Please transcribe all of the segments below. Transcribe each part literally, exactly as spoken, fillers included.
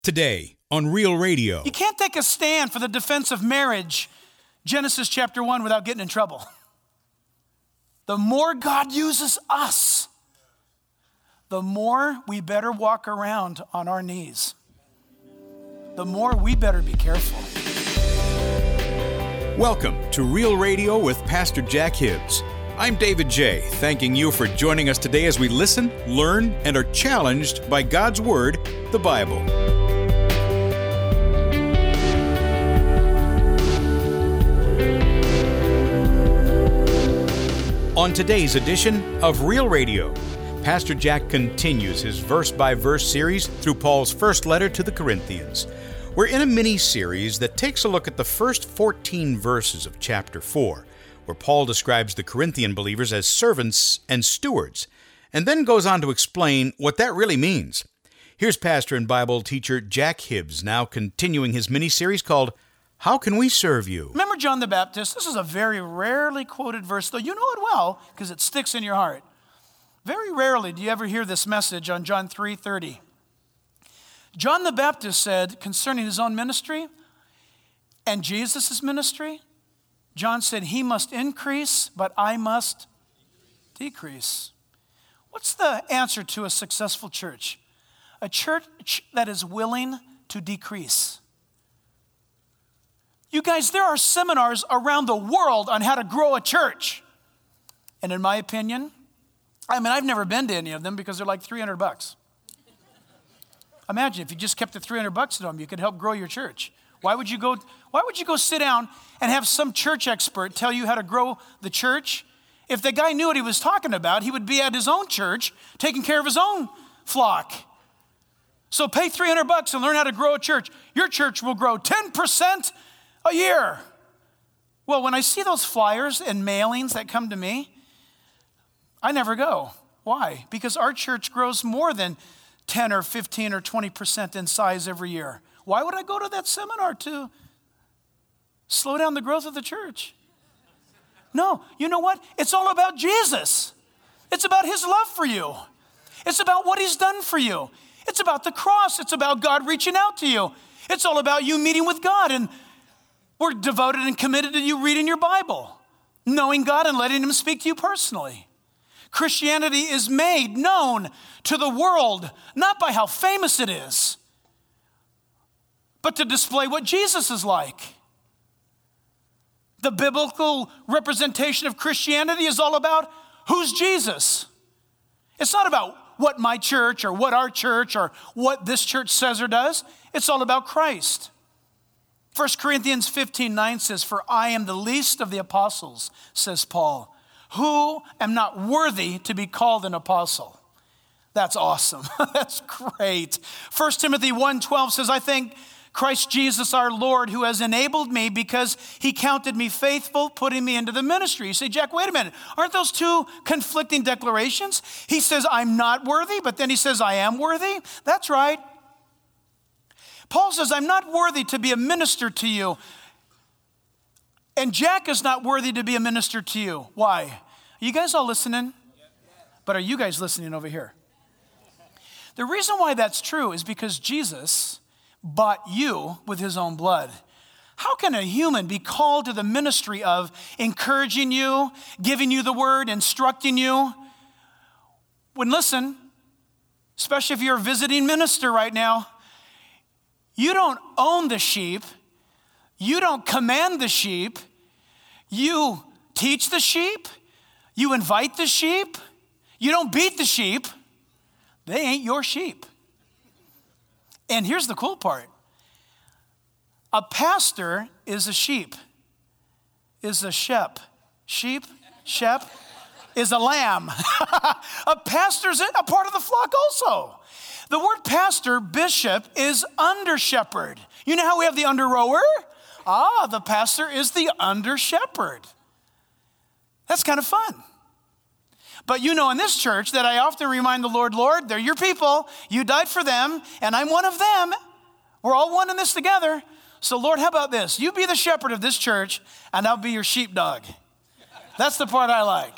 Today on Real Radio. You can't take a stand for the defense of marriage, Genesis chapter one, without getting in trouble. The more God uses us, the more we better walk around on our knees. The more we better be careful. Welcome to Real Radio with Pastor Jack Hibbs. I'm David J., thanking you for joining us today as we listen, learn, and are challenged by God's Word, the Bible. On today's edition of Real Radio, Pastor Jack continues his verse-by-verse series through Paul's first letter to the Corinthians. We're in a mini-series that takes a look at the first fourteen verses of chapter four, where Paul describes the Corinthian believers as servants and stewards, and then goes on to explain what that really means. Here's pastor and Bible teacher Jack Hibbs now continuing his mini-series called How Can We Serve You? Remember John the Baptist? This is a very rarely quoted verse, though you know it well because it sticks in your heart. Very rarely do you ever hear this message on John three thirty. John the Baptist said concerning his own ministry and Jesus' ministry, John said, he must increase, but I must decrease. What's the answer to a successful church? A church that is willing to decrease. You guys, there are seminars around the world on how to grow a church. And in my opinion, I mean, I've never been to any of them because they're like three hundred bucks. Imagine if you just kept the three hundred bucks to them, you could help grow your church. Why would you go, why would you go sit down and have some church expert tell you how to grow the church? If the guy knew what he was talking about, he would be at his own church, taking care of his own flock. So pay three hundred bucks and learn how to grow a church. Your church will grow ten percent a year. Well, when I see those flyers and mailings that come to me, I never go. Why? Because our church grows more than ten or fifteen or twenty percent in size every year. Why would I go to that seminar to slow down the growth of the church? No, you know what? It's all about Jesus. It's about his love for you. It's about what he's done for you. It's about the cross. It's about God reaching out to you. It's all about you meeting with God, and we're devoted and committed to you reading your Bible, knowing God and letting him speak to you personally. Christianity is made known to the world, not by how famous it is, but to display what Jesus is like. The biblical representation of Christianity is all about who's Jesus. It's not about what my church or what our church or what this church says or does. It's all about Christ. First Corinthians fifteen nine says, "For I am the least of the apostles," says Paul, "who am not worthy to be called an apostle." That's awesome. That's great. First Timothy one twelve says, "I thank Christ Jesus our Lord, who has enabled me because he counted me faithful, putting me into the ministry." You say, Jack, wait a minute. Aren't those two conflicting declarations? He says, I'm not worthy, but then he says, I am worthy. That's right. Paul says, I'm not worthy to be a minister to you. And Jack is not worthy to be a minister to you. Why? Are you guys all listening? But are you guys listening over here? The reason why that's true is because Jesus bought you with his own blood. How can a human be called to the ministry of encouraging you, giving you the word, instructing you? When, listen, especially if you're a visiting minister right now, you don't own the sheep. You don't command the sheep. You teach the sheep. You invite the sheep. You don't beat the sheep. They ain't your sheep. And here's the cool part. A pastor is a sheep, is a shep. Sheep, shep, is a lamb. A pastor's a part of the flock also. The word pastor, bishop, is under shepherd. You know how we have the under rower? Ah, the pastor is the under shepherd. That's kind of fun. But you know in this church that I often remind the Lord, Lord, they're your people. You died for them, and I'm one of them. We're all one in this together. So Lord, how about this? You be the shepherd of this church, and I'll be your sheepdog. That's the part I like.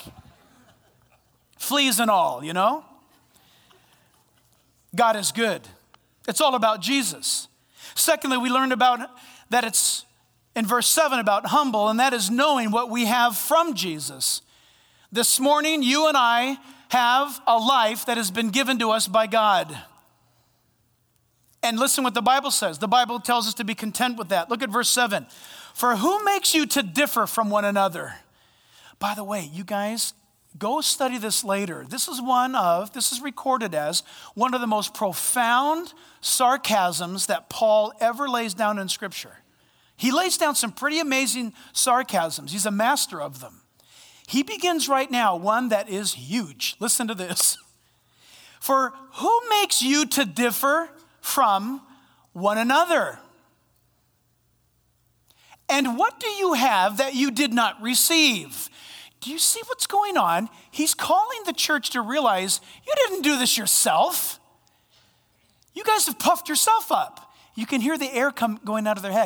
Fleas and all, you know? God is good. It's all about Jesus. Secondly, we learned about that it's in verse seven about humble, and that is knowing what we have from Jesus. This morning, you and I have a life that has been given to us by God. And listen what the Bible says. The Bible tells us to be content with that. Look at verse seven. For who makes you to differ from one another? By the way, you guys, go study this later. This is one of, this is recorded as one of the most profound sarcasms that Paul ever lays down in Scripture. He lays down some pretty amazing sarcasms. He's a master of them. He begins right now, one that is huge. Listen to this. For who makes you to differ from one another? And what do you have that you did not receive? Do you see what's going on? He's calling the church to realize you didn't do this yourself. You guys have puffed yourself up. You can hear the air come going out of their head.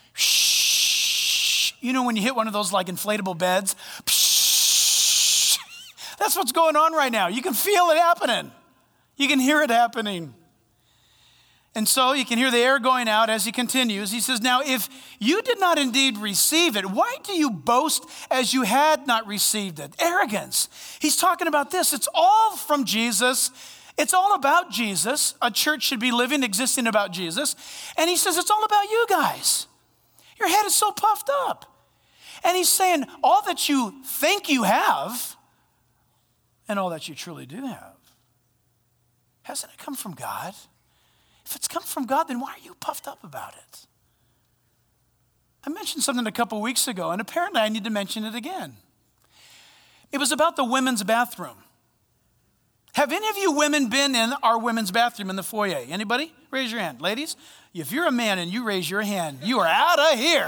Shh. You know when you hit one of those like inflatable beds? Shh. That's what's going on right now. You can feel it happening. You can hear it happening. And so you can hear the air going out as he continues. He says, now if you did not indeed receive it, why do you boast as you had not received it? Arrogance. He's talking about this. It's all from Jesus. It's all about Jesus. A church should be living, existing about Jesus. And he says, it's all about you guys. Your head is so puffed up. And he's saying, all that you think you have and all that you truly do have, hasn't it come from God? If it's come from God, then why are you puffed up about it? I mentioned something a couple weeks ago, and apparently I need to mention it again. It was about the women's bathroom. Have any of you women been in our women's bathroom in the foyer? Anybody? Raise your hand. Ladies, if you're a man and you raise your hand, you are out of here.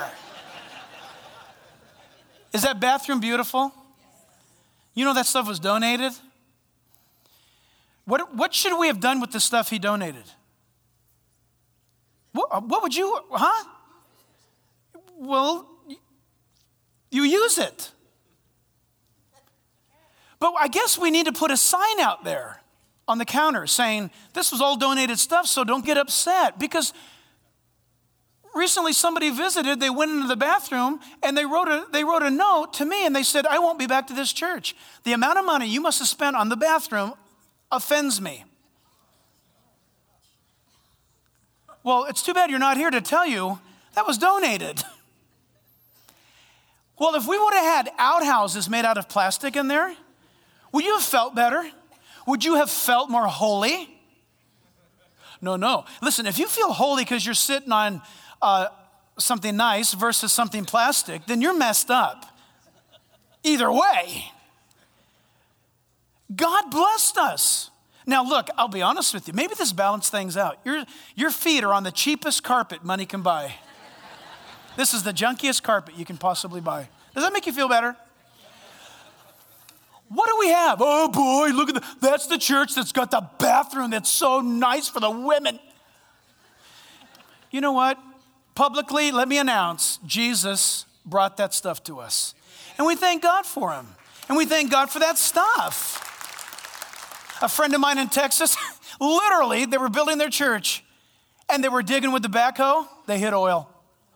Is that bathroom beautiful? You know that stuff was donated? What, what should we have done with the stuff he donated? What, what would you, huh? Well, you use it. But I guess we need to put a sign out there on the counter saying, this was all donated stuff, so don't get upset. Because recently somebody visited, they went into the bathroom, and they wrote a, they wrote a note to me, and they said, I won't be back to this church. The amount of money you must have spent on the bathroom offends me. Well, it's too bad you're not here to tell you that was donated. Well, if we would have had outhouses made out of plastic in there, would you have felt better? Would you have felt more holy? No, no. Listen, if you feel holy because you're sitting on uh, something nice versus something plastic, then you're messed up. Either way. God blessed us. Now, look, I'll be honest with you. Maybe this balanced things out. Your, your feet are on the cheapest carpet money can buy. This is the junkiest carpet you can possibly buy. Does that make you feel better? What do we have? Oh, boy, look at the, that's the church that's got the bathroom that's so nice for the women. You know what? Publicly, let me announce, Jesus brought that stuff to us. And we thank God for him. And we thank God for that stuff. A friend of mine in Texas, literally, they were building their church, and they were digging with the backhoe. They hit oil.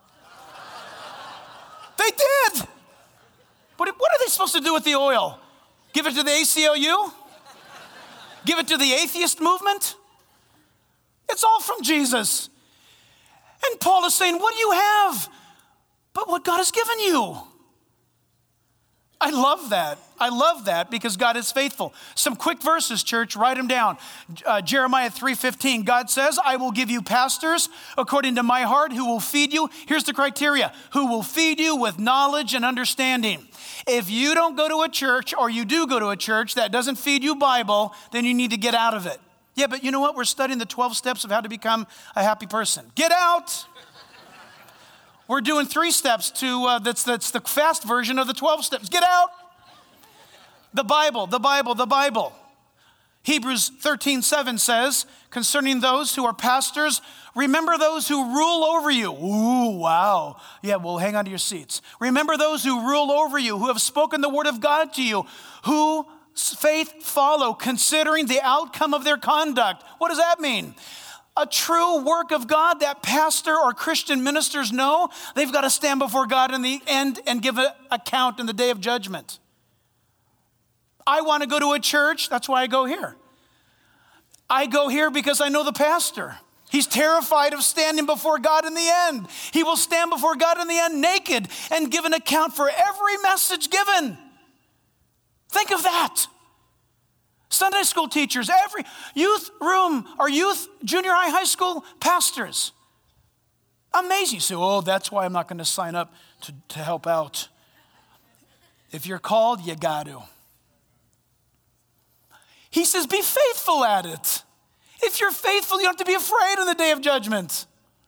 They did. But what are they supposed to do with the oil? Give it to the A C L U? Give it to the atheist movement? It's all from Jesus. And Paul is saying, what do you have but what God has given you? I love that. I love that because God is faithful. Some quick verses, church, write them down. Uh, Jeremiah three fifteen, God says, I will give you pastors according to my heart who will feed you. Here's the criteria, who will feed you with knowledge and understanding. If you don't go to a church or you do go to a church that doesn't feed you Bible, then you need to get out of it. Yeah, but you know what? We're studying the twelve steps of how to become a happy person. Get out. We're doing three steps to, uh, that's, that's the fast version of the twelve steps. Get out. The Bible, the Bible, the Bible. Hebrews thirteen seven says, concerning those who are pastors, remember those who rule over you. Ooh, wow. Yeah, well, hang on to your seats. Remember those who rule over you, who have spoken the word of God to you, who faith follow, considering the outcome of their conduct. What does that mean? a true work of God that pastor or Christian ministers know, they've got to stand before God in the end and give an account in the day of judgment. I want to go to a church, that's why I go here. I go here because I know the pastor. He's terrified of standing before God in the end. He will stand before God in the end naked and give an account for every message given. Think of that. Sunday school teachers, every youth room or youth, junior high, high school pastors. Amazing. You say, oh, that's why I'm not going to sign up to, to help out. If you're called, you got to. He says, be faithful at it. If you're faithful, you don't have to be afraid on the day of judgment.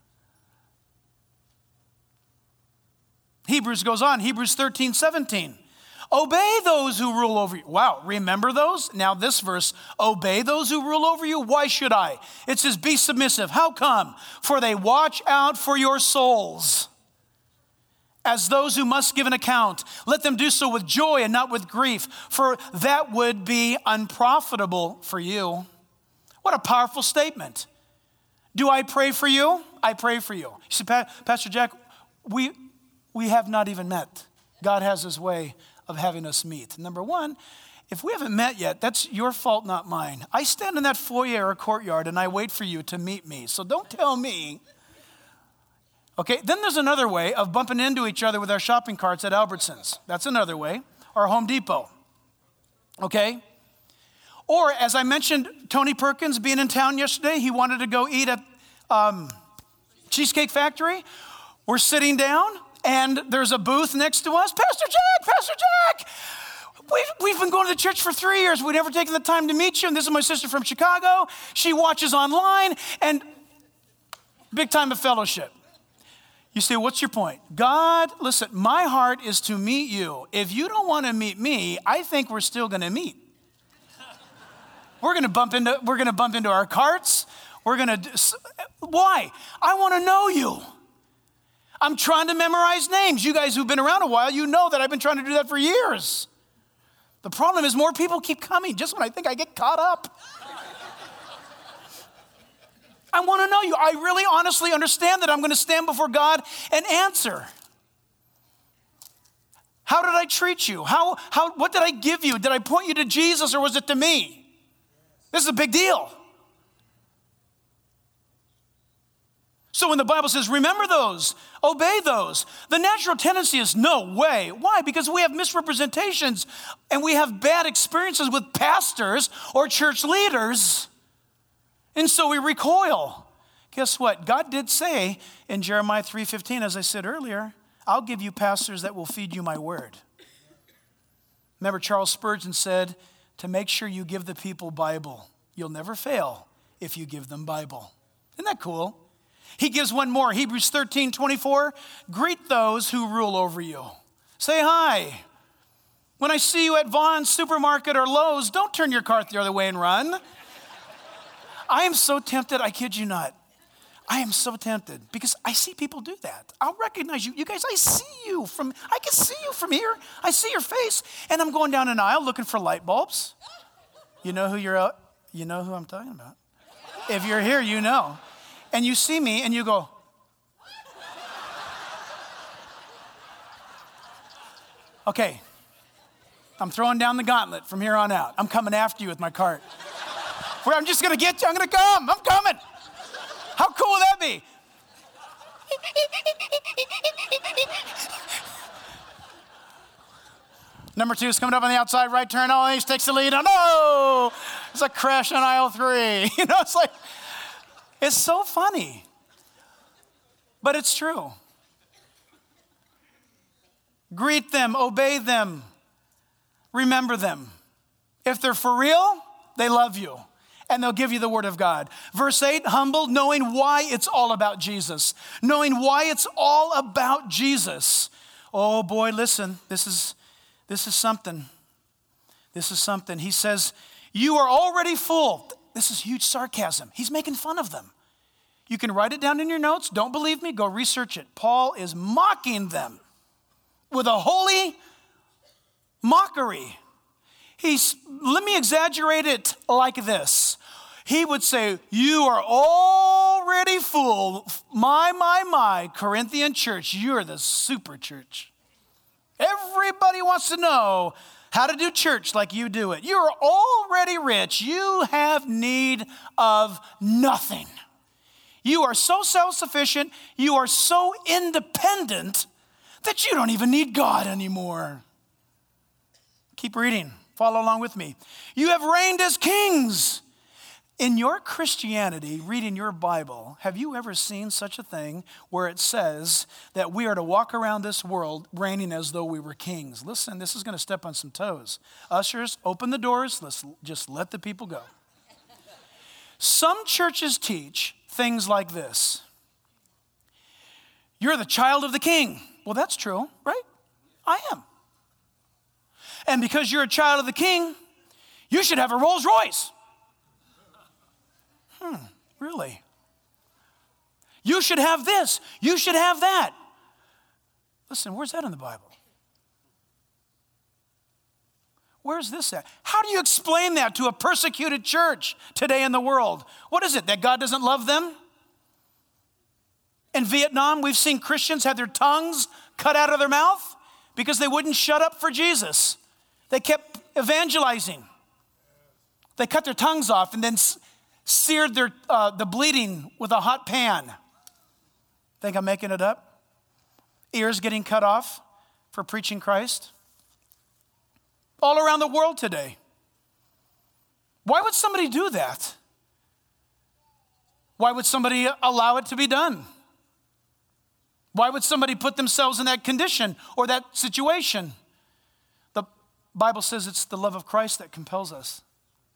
Hebrews goes on, Hebrews thirteen, seventeen. Obey those who rule over you. Wow, remember those? Now this verse, obey those who rule over you. Why should I? It says, be submissive. How come? For they watch out for your souls as those who must give an account. Let them do so with joy and not with grief, for that would be unprofitable for you. What a powerful statement. Do I pray for you? I pray for you. You see, Pastor Jack, we, we have not even met. God has his way of having us meet. Number one, if we haven't met yet, that's your fault, not mine. I stand in that foyer or courtyard and I wait for you to meet me. So don't tell me. Okay, then there's another way of bumping into each other with our shopping carts at Albertsons. That's another way. Or Home Depot. Okay? Or as I mentioned, Tony Perkins being in town yesterday, he wanted to go eat at um, Cheesecake Factory. We're sitting down and there's a booth next to us. Pastor Jack, Pastor Jack, we've, we've been going to the church for three years. We've never taken the time to meet you. And this is my sister from Chicago. She watches online and big time of fellowship. You say, what's your point? God, listen, my heart is to meet you. If you don't want to meet me, I think we're still going to meet. We're going to bump into we're going to bump into our carts. We're going to why? I want to know you. I'm trying to memorize names. You guys who've been around a while, you know that I've been trying to do that for years. The problem is more people keep coming just when I think I get caught up. I want to know you. I really honestly understand that I'm going to stand before God and answer. How did I treat you? How, how, what did I give you? Did I point you to Jesus or was it to me? This is a big deal. So when the Bible says, remember those, obey those, the natural tendency is no way. Why? Because we have misrepresentations and we have bad experiences with pastors or church leaders. And so we recoil. Guess what? God did say in Jeremiah three fifteen, as I said earlier, I'll give you pastors that will feed you my word. Remember, Charles Spurgeon said, to make sure you give the people Bible. You'll never fail if you give them Bible. Isn't that cool? He gives one more, Hebrews thirteen twenty-four. Greet those who rule over you. Say hi. When I see you at Vaughn's Supermarket or Lowe's, don't turn your cart the other way and run. I am so tempted, I kid you not. I am so tempted because I see people do that. I'll recognize you. You guys, I see you from, I can see you from here. I see your face. And I'm going down an aisle looking for light bulbs. You know who you're, you know who I'm talking about. If you're here, you know. And you see me and you go, okay, I'm throwing down the gauntlet from here on out. I'm coming after you with my cart. Where I'm just going to get you. I'm going to come. I'm coming. How cool would that be? Number two is coming up on the outside right turn. Oh, he takes the lead. Oh, no. It's a crash on aisle three. You know, it's like, it's so funny. But it's true. Greet them. Obey them. Remember them. If they're for real, they love you. And they'll give you the word of God. Verse eight, humble, knowing why it's all about Jesus. Knowing why it's all about Jesus. Oh boy, listen, this is, this is something. This is something. He says, you are already full. This is huge sarcasm. He's making fun of them. You can write it down in your notes. Don't believe me? Go research it. Paul is mocking them with a holy mockery. He's, let me exaggerate it like this. he would say, you are already full. My, my, my, Corinthian church, you're the super church. Everybody wants to know how to do church like you do it. You're already rich. You have need of nothing. You are so self-sufficient. You are so independent that you don't even need God anymore. Keep reading. Follow along with me. You have reigned as kings. In your Christianity, reading your Bible, have you ever seen such a thing where it says that we are to walk around this world reigning as though we were kings? Listen, this is going to step on some toes. Ushers, open the doors. Let's just let the people go. Some churches teach things like this. You're the child of the king. Well, that's true, right? I am. And because you're a child of the king, you should have a Rolls Royce. Hmm, really? You should have this. You should have that. Listen, where's that in the Bible? Where's this at? How do you explain that to a persecuted church today in the world? What is it, that God doesn't love them? In Vietnam, we've seen Christians have their tongues cut out of their mouth because they wouldn't shut up for Jesus. They kept evangelizing. They cut their tongues off and then seared their uh, the bleeding with a hot pan. Think I'm making it up? Ears getting cut off for preaching Christ. All around the world today. Why would somebody do that? Why would somebody allow it to be done? Why would somebody put themselves in that condition or that situation? The Bible says it's the love of Christ that compels us.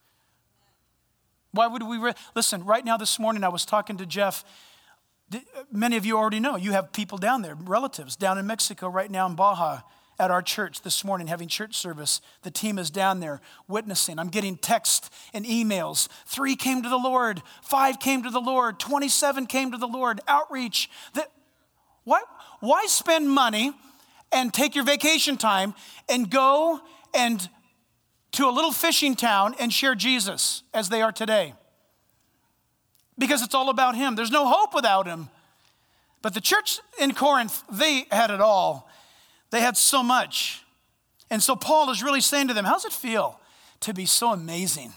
Why would we? Re- Listen, right now this morning I was talking to Jeff. Many of you already know. You have people down there, relatives down in Mexico right now in Baja at our church this morning having church service. The team is down there witnessing. I'm getting texts and emails. Three came to the Lord. Five came to the Lord. twenty-seven came to the Lord. Outreach. That, why, why spend money and take your vacation time and go and to a little fishing town and share Jesus as they are today? Because it's all about him. There's no hope without him. But the church in Corinth, they had it all. They had so much. And so Paul is really saying to them, how's it feel to be so amazing?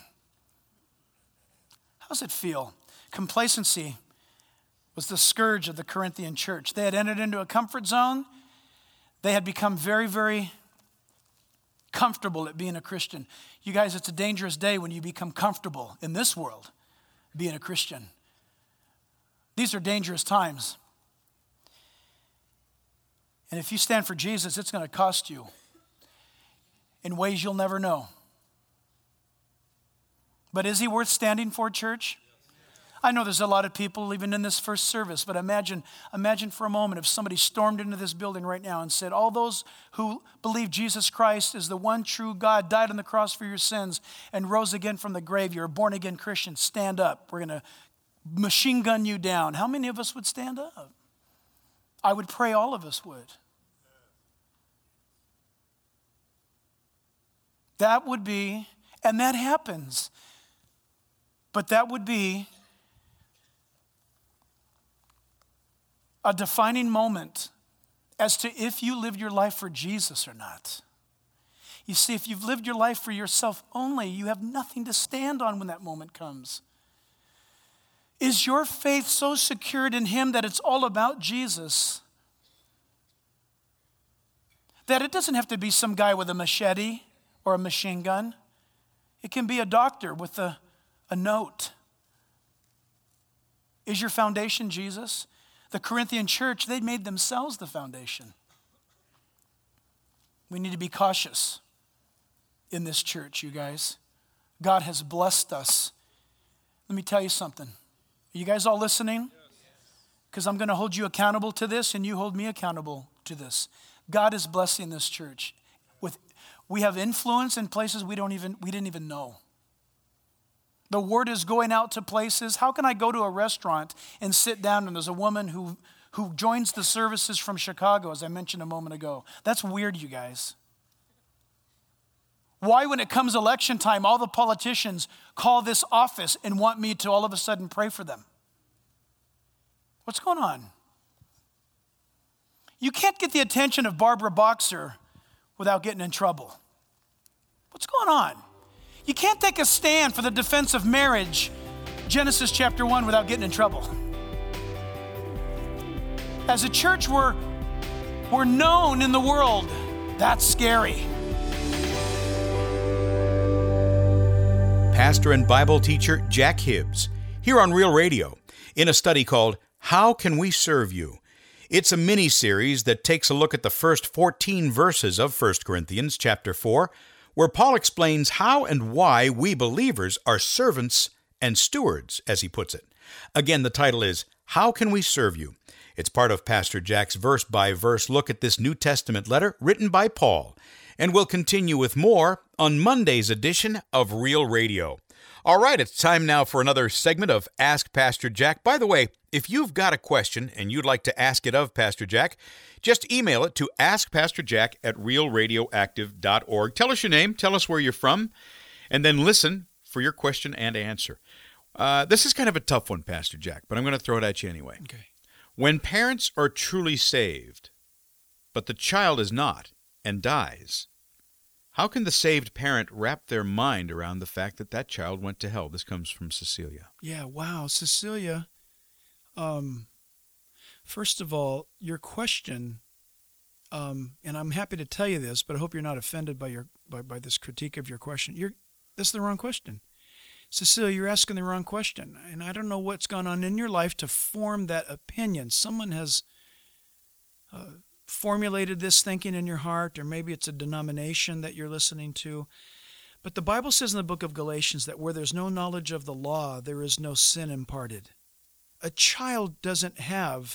How's it feel? Complacency was the scourge of the Corinthian church. They had entered into a comfort zone. They had become very, very comfortable at being a Christian. You guys, it's a dangerous day when you become comfortable in this world being a Christian. These are dangerous times. And if you stand for Jesus, it's going to cost you in ways you'll never know. But is he worth standing for, church? I know there's a lot of people even in this first service, but imagine, imagine for a moment if somebody stormed into this building right now and said, all those who believe Jesus Christ is the one true God, died on the cross for your sins, and rose again from the grave, you're a born-again Christian, stand up. We're going to machine gun you down. How many of us would stand up? I would pray all of us would. That would be, and that happens, but that would be a defining moment as to if you lived your life for Jesus or not. You see, if you've lived your life for yourself only, you have nothing to stand on when that moment comes. Is your faith so secured in him that it's all about Jesus? That it doesn't have to be some guy with a machete or a machine gun. It can be a doctor with a, a note. Is your foundation Jesus? The Corinthian church, they made themselves the foundation. We need to be cautious in this church, you guys. God has blessed us. Let me tell you something. Are you guys all listening? Because I'm going to hold you accountable to this and you hold me accountable to this. God is blessing this church. With, we have influence in places we don't even we didn't even know. The word is going out to places. How can I go to a restaurant and sit down and there's a woman who, who joins the services from Chicago, as I mentioned a moment ago? That's weird, you guys. Why, when it comes election time, all the politicians call this office and want me to all of a sudden pray for them? What's going on? You can't get the attention of Barbara Boxer without getting in trouble. What's going on? You can't take a stand for the defense of marriage, Genesis chapter one, without getting in trouble. As a church, we're, we're known in the world. That's scary. Pastor and Bible teacher Jack Hibbs, here on Real Radio, in a study called How Can We Serve You? It's a mini-series that takes a look at the first fourteen verses of First Corinthians chapter four, where Paul explains how and why we believers are servants and stewards, as he puts it. Again, the title is How Can We Serve You? It's part of Pastor Jack's verse-by-verse look at this New Testament letter written by Paul. And we'll continue with more on Monday's edition of Real Radio. All right, it's time now for another segment of Ask Pastor Jack. By the way, if you've got a question and you'd like to ask it of Pastor Jack, just email it to ask pastor jack at real radio active dot org. Tell us your name, tell us where you're from, and then listen for your question and answer. Uh, this is kind of a tough one, Pastor Jack, but I'm going to throw it at you anyway. Okay. When parents are truly saved, but the child is not and dies, how can the saved parent wrap their mind around the fact that that child went to hell? This comes from Cecilia. Yeah, wow, Cecilia. Um, first of all, your question, um, and I'm happy to tell you this, but I hope you're not offended by your by, by this critique of your question. You're that's the wrong question. Cecilia, you're asking the wrong question, and I don't know what's gone on in your life to form that opinion. Someone has uh, formulated this thinking in your heart, or maybe it's a denomination that you're listening to. But the Bible says in the book of Galatians that where there's no knowledge of the law, there is no sin imparted. A child doesn't have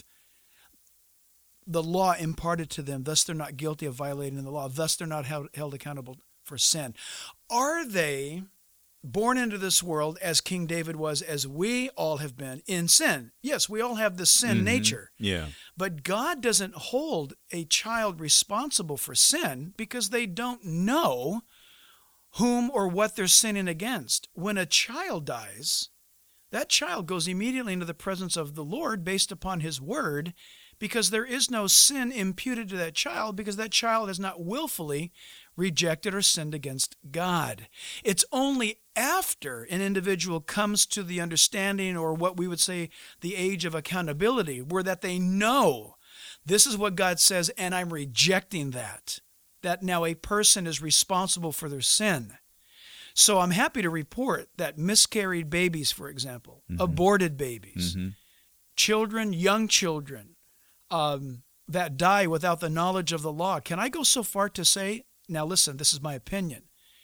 the law imparted to them, thus they're not guilty of violating the law, thus they're not held, held accountable for sin. Are they born into this world as King David was, as we all have been, in sin? Yes, we all have the sin Mm-hmm. nature. Yeah. But God doesn't hold a child responsible for sin because they don't know whom or what they're sinning against. When a child dies, that child goes immediately into the presence of the Lord based upon his word, because there is no sin imputed to that child, because that child has not willfully rejected or sinned against God. It's only after an individual comes to the understanding, or what we would say the age of accountability, where that they know this is what God says and I'm rejecting that, that now a person is responsible for their sin. So I'm happy to report that miscarried babies, for example, mm-hmm. aborted babies, mm-hmm. children, young children, um, that die without the knowledge of the law. Can I go so far to say, now listen, this is my opinion.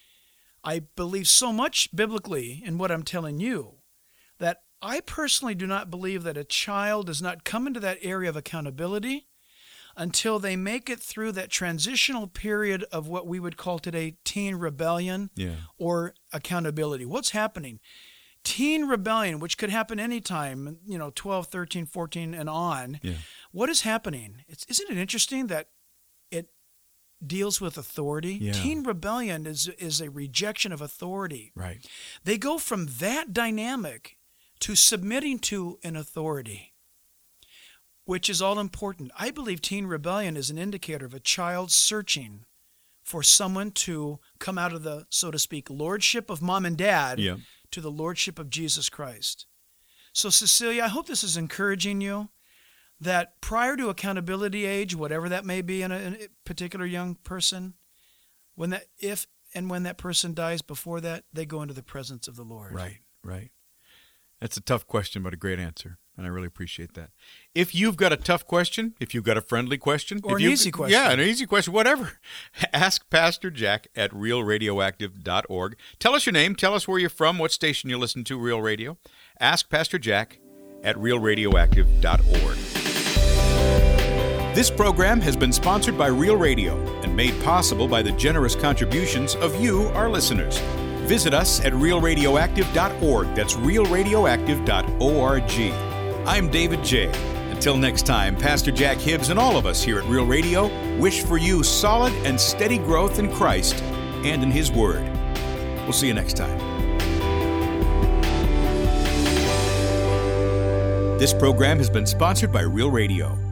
I believe so much biblically in what I'm telling you that I personally do not believe that a child does not come into that area of accountability until they make it through that transitional period of what we would call today teen rebellion yeah. or accountability. What's happening? Teen rebellion, which could happen anytime, you know, twelve, thirteen, fourteen and on. Yeah. What is happening? It's, isn't it interesting that it deals with authority? Yeah. Teen rebellion is is a rejection of authority. Right. They go from that dynamic to submitting to an authority, which is all important. I believe teen rebellion is an indicator of a child searching for someone to come out of the, so to speak, lordship of mom and dad yeah. to the lordship of Jesus Christ. So, Cecilia, I hope this is encouraging you, that prior to accountability age, whatever that may be in a, in a particular young person, when that, if and when that person dies, before that, they go into the presence of the Lord. Right, right. That's a tough question, but a great answer, and I really appreciate that. If you've got a tough question, if you've got a friendly question, or if an easy question, yeah, an easy question, whatever, ask Pastor Jack at real radioactive dot org. Tell us your name, tell us where you're from, what station you listen to, Real Radio. Ask Pastor Jack at real radioactive dot org. This program has been sponsored by Real Radio and made possible by the generous contributions of you, our listeners. Visit us at real radioactive dot org. That's real radioactive dot org. I'm David J. Until next time, Pastor Jack Hibbs and all of us here at Real Radio wish for you solid and steady growth in Christ and in His Word. We'll see you next time. This program has been sponsored by Real Radio.